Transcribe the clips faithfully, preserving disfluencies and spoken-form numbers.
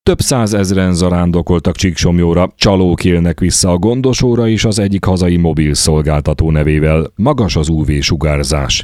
Több százezren zarándokoltak Csíksomlyóra, csalók élnek vissza a Gondosóra is az egyik hazai mobil szolgáltató nevével. Magas az ú vé-sugárzás.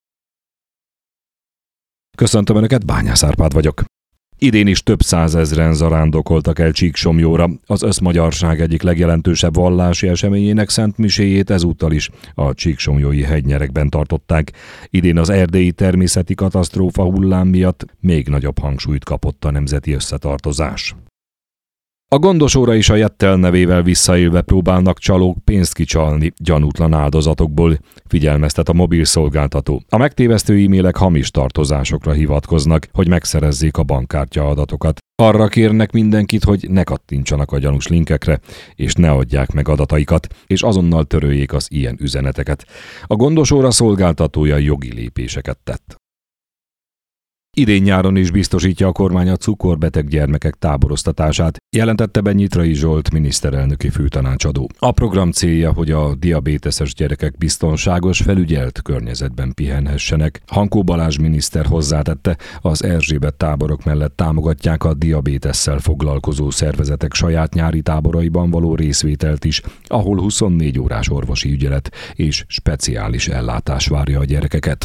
Köszöntöm Önöket, Bányász Árpád vagyok. Idén is több százezren zarándokoltak el Csíksomlyóra. Az összmagyarság egyik legjelentősebb vallási eseményének szentmiséjét ezúttal is a csíksomlyói hegynyerekben tartották. Idén az erdélyi természeti katasztrófa hullám miatt még nagyobb hangsúlyt kapott a nemzeti összetartozás. A Gondosóra is a Jettel nevével visszaélve próbálnak csalók pénzt kicsalni gyanútlan áldozatokból, figyelmeztet a mobil szolgáltató. A megtévesztő e-mailek hamis tartozásokra hivatkoznak, hogy megszerezzék a bankkártya adatokat. Arra kérnek mindenkit, hogy ne kattintsanak a gyanús linkekre, és ne adják meg adataikat, és azonnal töröljék az ilyen üzeneteket. A Gondosóra szolgáltatója jogi lépéseket tett. Idén nyáron is biztosítja a kormány a cukorbeteg gyermekek táboroztatását, jelentette be Nyitrai Zsolt miniszterelnöki főtanácsadó. A program célja, hogy a diabéteses gyerekek biztonságos, felügyelt környezetben pihenhessenek. Hankó Balázs miniszter hozzátette, az Erzsébet táborok mellett támogatják a diabétesszel foglalkozó szervezetek saját nyári táboraiban való részvételt is, ahol huszonnégy órás orvosi ügyelet és speciális ellátás várja a gyerekeket.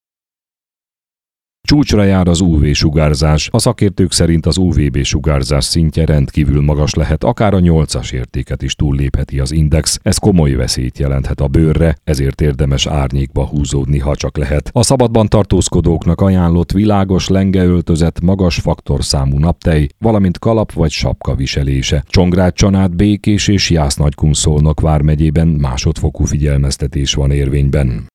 Csúcsra jár az ú vé-sugárzás. A szakértők szerint az ú vé bé-sugárzás szintje rendkívül magas lehet, akár a nyolcas értéket is túllépheti az index. Ez komoly veszélyt jelenthet a bőrre, ezért érdemes árnyékba húzódni, ha csak lehet. A szabadban tartózkodóknak ajánlott világos lengeöltözet, magas faktorszámú naptej, valamint kalap vagy sapka viselése. Csongrád, Csanád, Békés és Jász-Nagykunszolnok vármegyében másodfokú figyelmeztetés van érvényben.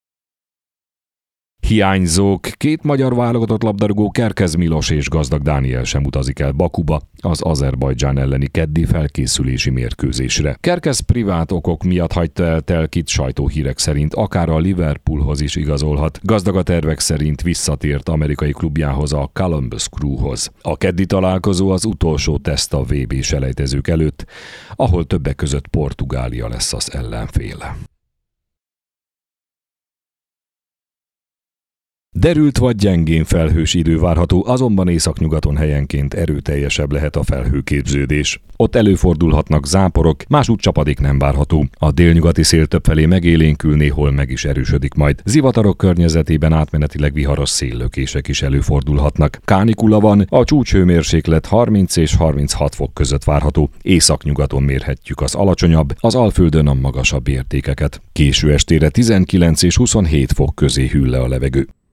Hiányzók. Két magyar válogatott labdarúgó, Kerkez Milos és Gazdag Dániel sem utazik el Bakuba az Azerbajdzsán elleni keddi felkészülési mérkőzésre. Kerkez privát okok miatt hagyta el Telkit, sajtóhírek szerint akár a Liverpoolhoz is igazolhat. Gazdag a tervek szerint visszatért amerikai klubjához, a Columbus Crewhoz. A keddi találkozó az utolsó teszt a vé bé-selejtezők előtt, ahol többek között Portugália lesz az ellenfél. Derült vagy gyengén felhős idő várható, azonban északnyugaton helyenként erőteljesebb lehet a felhőképződés. Ott előfordulhatnak záporok, másút csapadék nem várható. A délnyugati szél többfelé megélénkül, néhol meg is erősödik majd. Zivatarok környezetében átmenetileg viharos széllökések is előfordulhatnak. Kánikula van, a csúcshőmérséklet harminc és harminchat fok között várható. Északnyugaton mérhetjük az alacsonyabb, az Alföldön a magasabb értékeket. Késő estére tizenkilenc és huszonhét fok közé hűl le a levegő.